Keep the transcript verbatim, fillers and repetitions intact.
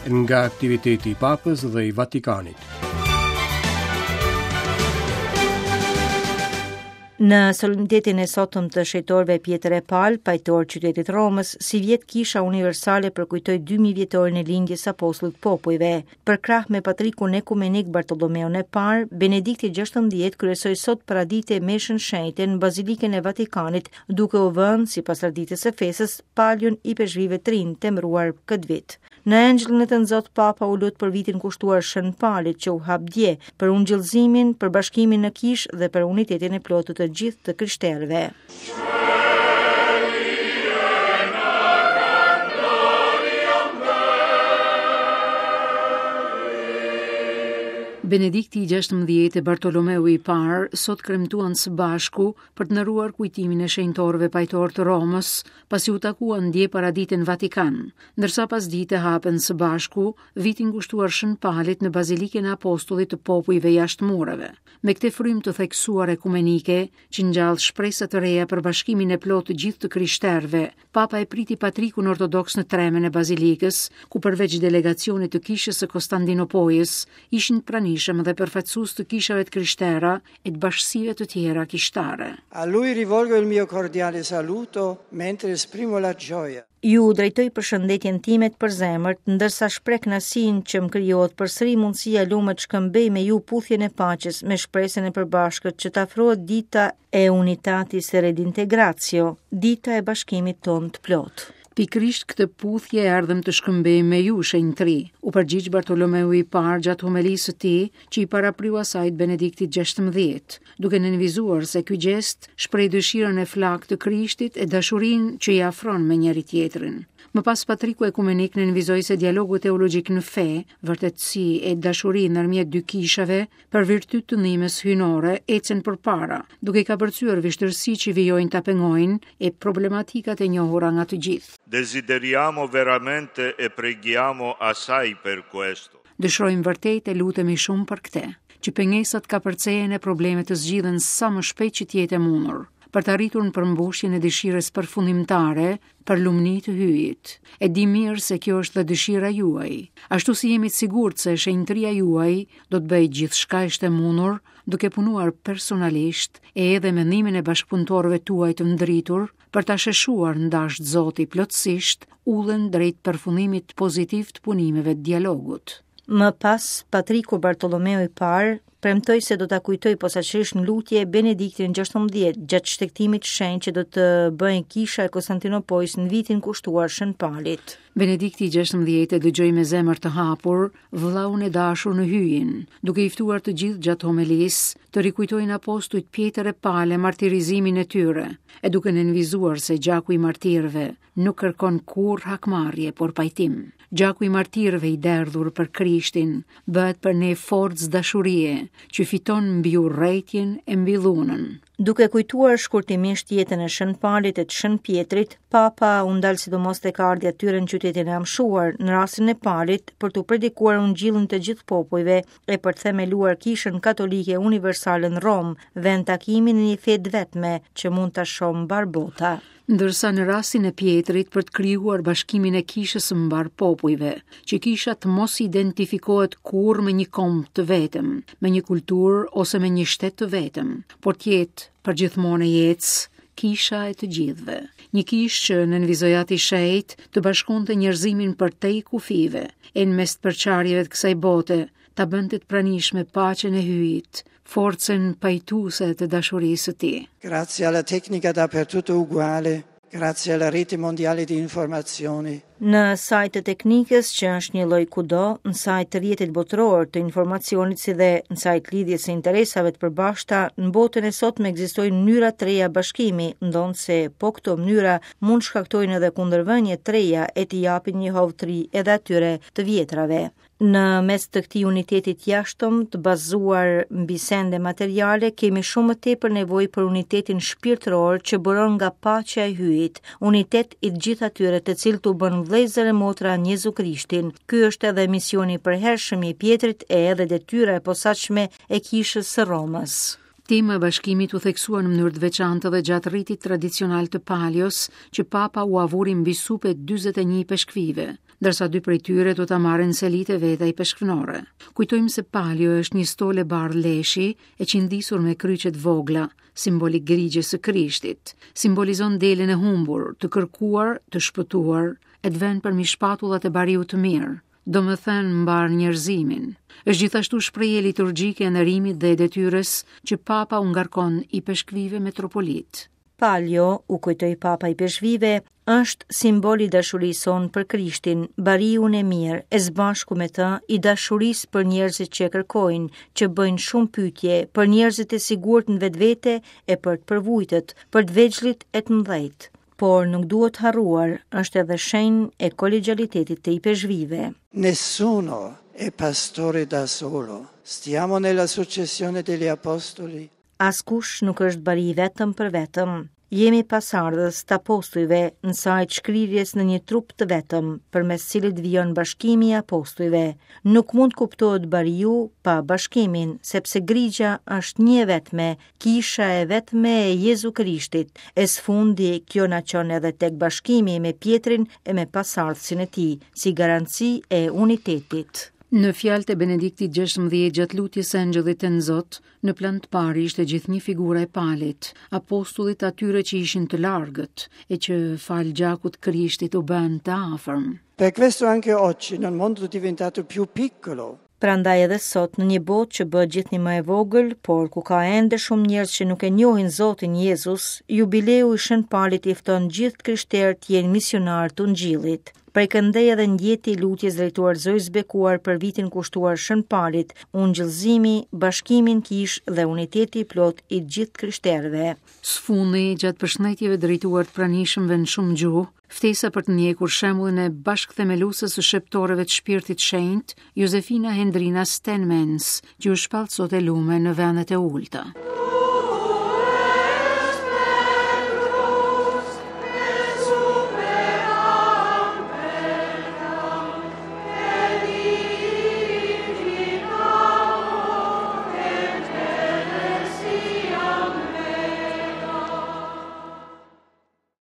nga aktiviteti i Papës dhe i Vatikanit. Në solemnitetin e sotëm të shejtorëve Pjetër e Pal, pajtor qytetit Romës, si vjet Kisha Universale përkujtoi dy mijë vjetorin e lindjes së apostullit popujve. Për krah me patrikun ekumenik Bartollomeun e Parë, Benedikti gjashtëmbëdhjetë kryesoi sot paradite meshën shenjte në Bazilikën e Vatikanit, duke u vënë sipas traditës së fesës palën i peshqvive të rinj të emëruar këtë vit. Në Angjëllin e të Nxotë Papa u lut për vitin kushtuar Shën Palit që u hap dje, për ungjillëzimin, për bashkimin në Kishë dhe për unitetin e plotë të gjithë të krishterëve. Benedikti i gjashtëmbëdhjetë e Bartolomeu i Parë sot kremtuan së bashku për të ndëruar kujtimin e shenjtorëve pajtor të Romës, pasi u takuan dje paradite në Vatikan, ndërsa pas dite hapen së bashku vitin kushtuar Shën Palit në Bazilikën e Apostullit të Popujve jashtë mureve. Me këtë frymë të theksuar ekumenike, që ngjall shpresa të reja për bashkimin e plotë të gjithë të krishterëve, Papa e priti patrikun ortodoks në tremen e Bazilikës, ku përveç delegacionit të Kishës së Konstantinopojës, ishin pranishëm dhe përfaqësues të kishave të krishtera e të bashkësive të tjera kishtare. A lui rivolgo il mio cordiale saluto mentre esprimo la gioia. Ju drejtoj përshëndetjen time të përzemërt, ndërsa shpreh kënaqësinë që më krijohet përsëri mundësia lumë të shkëmbej me ju puthjen e paqes me shpresën e përbashkët që të afrohet dita e unitatis redintegratio, dita e bashkimit ton të plot. Pikrisht këtë puthje erdhëm të shkëmbejmë me ju, shenjtri, u përgjigj Bartolomeu i Parë gjatë homilisë së tij, që i parapriu asajt Benediktit gjashtëmbëdhjetë, duke nënvizuar se ky gjest shpreh dëshirën e flakë të Krishtit e dashurinë që i afron me njëri tjetrin. Më pas patriku ekumenik nënvizoi se dialogu teologjik në fe, vërtetësi e dashuri ndërmjet dy kishave, për virtyt të ndihmës hyjnore, ecën përpara, duke ka përcyer vështirësi që vijojnë ta pengojnë e problematikat e njohura nga të gjithë. Desideriamo veramente e preghiamo assai per questo. Dëshirojmë vërtet e lutemi shumë për këtë, që pengesat ka përcejën e problemet të zgjidhen sa më shpejt që të jetë e mundur, për të arritur në përmbushjen e dëshirës përfundimtare për lumni të hyjit. E di mirë se kjo është dhe dëshira juaj. Ashtu si jemi të sigurt se shenjtëria juaj do të bëjë gjithçka është e mundur, duke punuar personalisht e edhe mendimin e bashkëpunëtorëve tuaj të ndritur për ta sheshuar ndasht Zoti plotësisht udhën drejt përfundimit pozitiv të punimeve të dialogut. Më pas, patriku Bartolomeu i Parë premtoi se do ta kujtoj posaçërisht në lutje Benediktin gjashtëmbëdhjetë gjatë shtektimit shenjtë që do të bëjnë Kisha e Konstantinopojës në vitin kushtuar Shën Palit. Benedikti gjashtëmbëdhjetë dëgjoi me zemër të hapur vëllaun e dashur në hyjin, duke i ftuar të gjithë gjatë homilisë të rikujtojnë apostujt Pjetër e Palë martirizimin e tyre, e duke nënvizuar se gjaku i martirëve nuk kërkon kurrë hakmarrje, por pajtim. Gjaku i martirëve i derdhur për Krishtin bëhet për ne forcë dashurie që fiton mbi urrëtitjen e mbi dhunën. Duke kujtuar shkurtimisht jetën e Shën Palit e të Shën Pjetrit, Papa u ndal sidomos tek ardha e tyre në qytetin e Amshuar, në rastin e Palit, për të predikuar ungjillin të gjithë popujve e për të themeluar Kishën Katolike Universale në Rom, vend takimi në një fe të vetme që mund ta shohë mbar bota. Ndërsa në rastin e Pjetrit për të krijuar bashkimin e Kishës së mbar popujve, që Kisha të mos identifikohet kurrë me një kombë të vetëm, me një kulturë ose me një shtet të vetëm, por të jetë përgjithmonë e jetës Kisha e të gjithëve. Një kishë që nënvizoi ati shejt të bashkonte njerëzimin për te i kufive, e në mes të përçarjeve të kësaj bote, ta bënte të pranishme paqen e hyjit, forcën pajtuese të dashurisë së tij. Grazie alla tecnica dappertutto uguale, grazie alla rete mondiale di informazioni. Në sajt të teknikës që është një lloj kudo, në sajt të rrjetit botëror të informacionit si dhe në sajt lidhjes së interesave të përbashkëta, në botën e sotme ekzistojnë mënyra të reja bashkimi, ndonse po këto mënyra mund shkaktojnë edhe kundërvënie të reja e të japin një hovë të ri edhe atyre të vjetrave. Në mes të këtij unitetit jashtëm të bazuar mbi sende materiale, kemi shumë më tepër nevojë për unitetin shpirtëror që buron nga paqja e hyjit, unitet i të gjithë atyre të cilët u bën vëllezër e motra në Jezu Krishtin. Ky është edhe misioni i përhershëm i Pjetrit e edhe detyra e posaçme e Kishës së Romës. Tema e bashkimit u theksua në mënyrë të veçantë dhe gjatë rritit tradicional të Palios, që Papa u avuri mbi supë dyzet e një peshkvive, ndërsa dy prej tyre do ta marrin selit e veta i peshkvnore. Kujtojmë se Palio është një stolë bardh leshi e qindisur me kryqet vogla, simbolik grigjes së Krishtit. Simbolizon delën e humbur, të kërkuar, të shpëtuar, e të vënë përmi shpatullat e bariut të mirë, do më thënë mbar njerëzimin. Është gjithashtu shprehje liturgjike e ndërimit dhe e detyrës që Papa u ngarkon i peshkvive metropolit. Palio, u kujtoi Papa i peshkvive, është simbol i dashurisë son për Krishtin, bariun e mirë, e zbashku me të, i dashurisë për njerëzit që e kërkojnë, që bëjnë shumë pyetje, për njerëzit e sigurt në vetvete e për të përvujtët, për të vegjëllit e të mëdhejt. Por nuk duhet harruar, është edhe shenjë e kolegjalitetit të i peshkvive. Nessuno è pastore da solo. Stiamo nella successione degli apostoli. Askush nuk është bari vetëm për vetëm. Jemi pasardhës të apostujve në sajt shkrirjes në një trup të vetëm, përmes cilit vijon bashkimi i apostujve. Nuk mund kuptohet bariu pa bashkimin, sepse grigja është një vetme, kisha e vetme e Jezu Krishtit. E sfundi kjo na çon edhe tek bashkimi me Pjetrin e me pasardhësin e tij, si garanci e unitetit. Në fjalët e Benediktit gjashtëmbëdhjetë gjatë lutjes së Angjëllit të Nzot, në plan të parë ishte gjithnjë figura e palit, apostullit atyre që ishin të largët e që fal gjakut Krishtit u bën të afërm. Per questo anche oggi, nel mondo diventato più piccolo, Prandaj edhe sot në një botë që bëhet gjithnjë më e vogël, por ku ka ende shumë njerëz që nuk e njohin Zotin Jezus, jubileu i Shën Palit i fton gjithë krishterët të jenë misionar të Ungjillit. Prej këndej edhe ndjeti lutjes drejtuar Zojës bekuar për vitin kushtuar Shën Palit, ungjillëzimi, bashkimin kish dhe uniteti i plot i gjithë krishterëve. Sfundi gjatë përshëndetjeve drejtuar të pranishmëve në shumë gjuhë, ftesa për të njekur shembullin e bashkëthemeluesës së shqiptorëve të Shpirtit Shenjtë, Josefina Hendrina Stenmens, që u shpall sot e lume në vendet e ulta.